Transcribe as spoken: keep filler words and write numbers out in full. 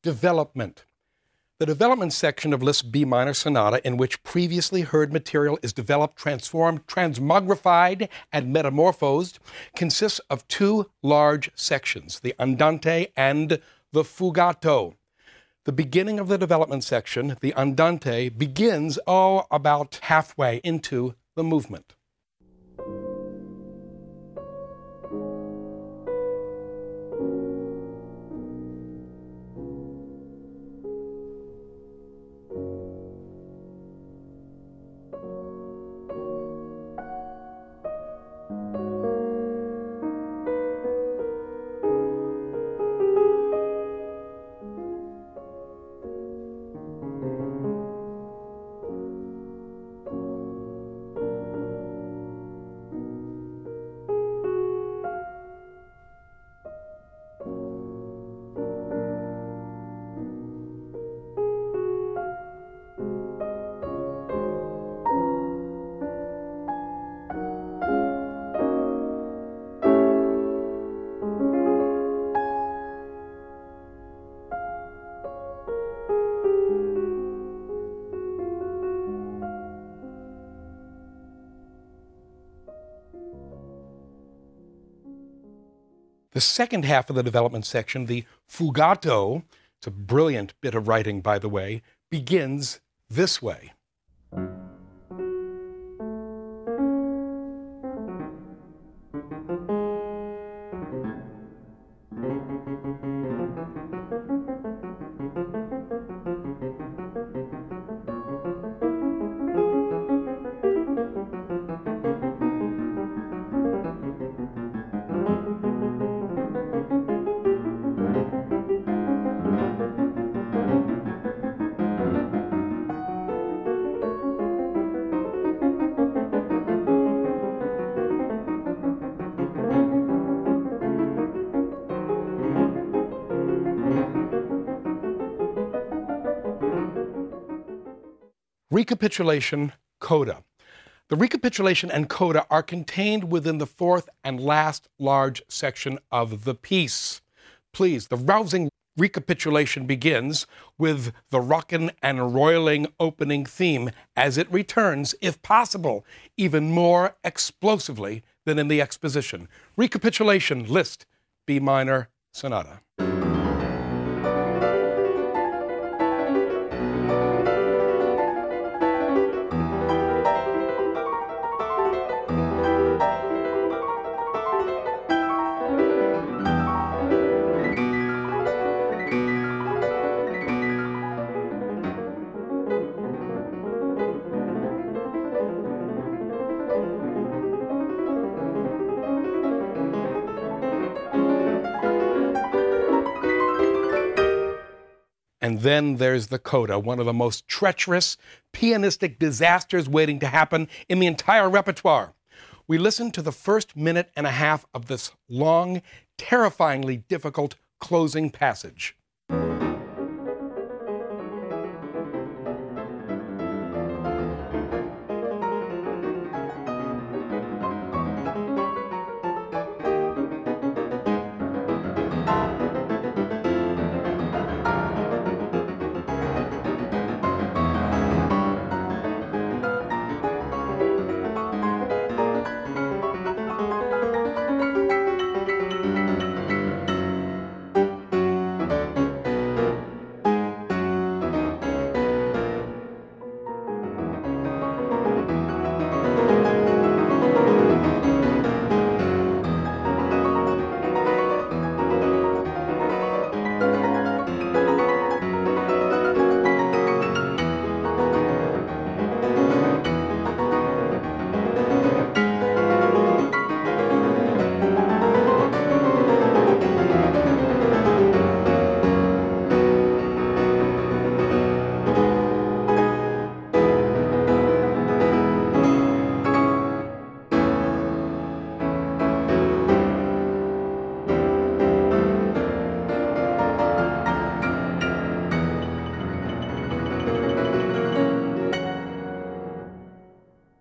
Development. The development section of Liszt B minor sonata, in which previously heard material is developed, transformed, transmogrified, and metamorphosed, consists of two large sections, the andante and the fugato. The beginning of the development section, the andante, begins, oh, about halfway into the movement. The second half of the development section, the fugato, it's a brilliant bit of writing, by the way, begins this way. Recapitulation, coda. The recapitulation and coda are contained within the fourth and last large section of the piece. Please, the rousing recapitulation begins with the rockin' and roiling opening theme as it returns, if possible, even more explosively than in the exposition. Recapitulation, Liszt, B minor sonata. And then there's the coda, one of the most treacherous, pianistic disasters waiting to happen in the entire repertoire. We listen to the first minute and a half of this long, terrifyingly difficult closing passage.